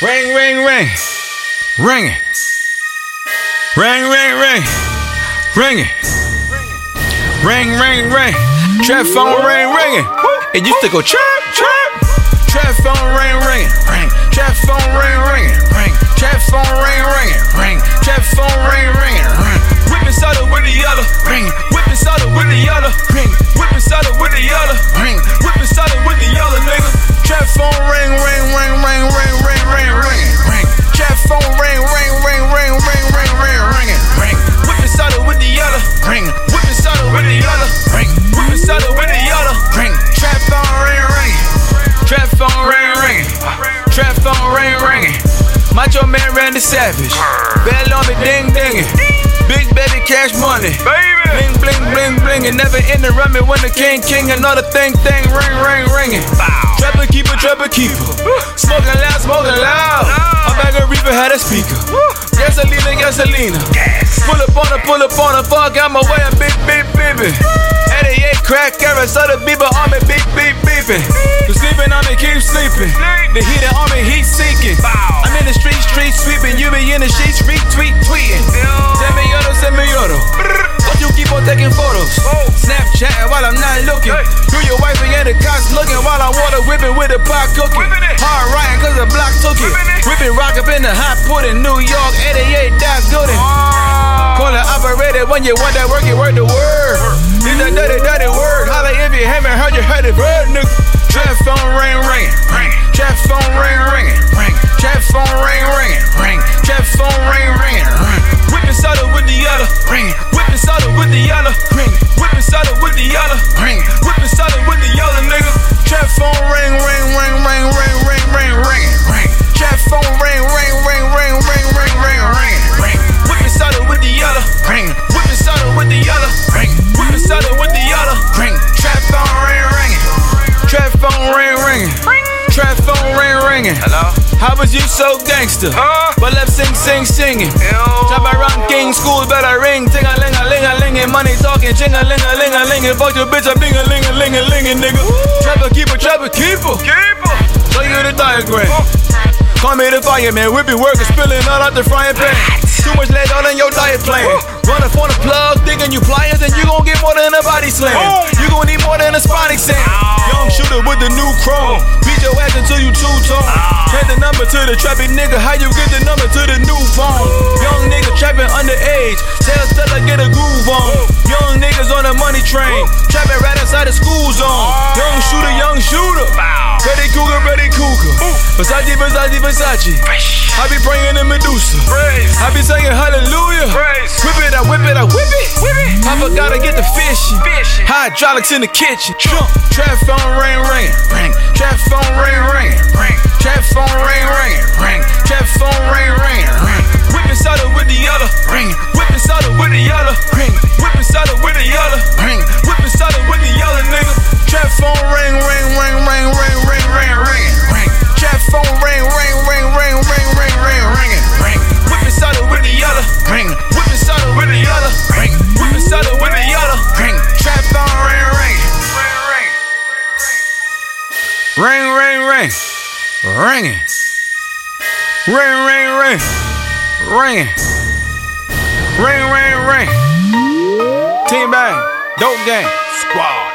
Ring, ring, ring. Ring it. Ring, ring, ring. Ring it. Ring, ring, ring. Trap phone ring, ringing. It used to go chirp, chirp. Trap phone ring, ringing. Ring. Trap phone ring, ringing. Ring. Trap phone ring, ringing. Ring. Trap phone ring, ringing. Ring. Whipping soda with the yellow. Ring. Whipping soda with the yellow. Ring. Whipping soda with the yellow. Ring. Whipping soda with the yellow, nigga. Trap phone ring, ring, ring, ring, ring, ring, ring, ring, ring. Trap phone ring, ring, ring, ring, ring, ring, ring, ringing. Ring. Whipping soda with the yellow. Ring. Whipping soda with the yellow. Ring. Whipping soda with the yellow. Ring. Trap phone ring, ringing. Trap phone ring, ringing. Trap phone ring, ringing. Macho Man Randy Savage. Bell on me, ding, dinging. Big baby cash money, baby. Bling, bling, bling, bling. And never interrupt me when the king, another thing, ring, ring, ringing. Trapper keeper, smoking loud. A bag of reaper had a speaker. Gasolina. Pull up on her, fuck out my way, I'm big, baby. 88 crack era, so the beeper on me, beep, beeping. You sleeping on me, keep sleeping. The heater on me, heat seeking. I'm in the street sweeping. You be in the sheets, tweeting. Send me auto. But you keep on taking photos. Snapchatting while I'm not looking. Do your wife and the cops looking while I'm water whipping with the pot cooking. Hard riding cause the block took it. Whipping rock up in the hot pudding. New York, 88, that's Gooden. Call it operated when you want that work, you work the word. These that dirty word. Holla if you haven't heard, you heard it, bird, nigga. Trap phone ring, ringing. Trap phone ring, ringing. Trap phone ring, ringing. Trap phone ring, ringing. Whipping soda with the yellow. Whipping soda with the yellow. Whipping soda with the yellow. Whipping soda with the yellow, nigga. Trap phone ring, ringing. Trap phone ring, ringing. Whipping soda with the yellow. Whipping soda with the yellow. Whipping soda with the yellow. Trap phone ring, ringing. Trap phone ring, ringing. Trap phone ring, ringing. Hello? How was you so gangster? But left singing. Chop around King School, better ring. Ting-a-ling-a-ling-a-ling. Money talking, ching-a-ling-a-ling-a-ling. Fuck your bitch, I'm ding-a-ling-a-ling-a-ling, nigga. Trapper keeper. Show you the diagram. Call me the fireman, we be working, spilling all out the frying pan. Too much lead all in your diet plan. Run up on the plug, thinking you pliers, and you gon' get more than a body slam. You gon' need more than a spot exam. Young shooter with the new chrome. Beat your ass until you two-tone. Hand the number to the trappy nigga, how you get the number to the new phone? Young nigga trapping underage, tell Stella get a groove on. Young niggas on the money train, trapping right outside the school zone. Young shooter. Ready cougar. Versace. I be praying to Medusa. I be saying hallelujah. Whip it, I whip it. Papa gotta get the fishy. Hydraulics in the kitchen. Trap phone ring. Trap phone ring. Trap phone ring. Trap phone ring. Whipping soda with the yellow. Whipping soda with the yellow. Whipping soda with the yellow. Whipping soda with the yellow, nigga. Trap phone ring. Trap phone ring. Whipping soda with the yellow. Whipping soda with the yellow. Whipping soda with the yellow. Trap phone ring. Ring. Ringing. Ring. Team bang. Dope gang. Squad.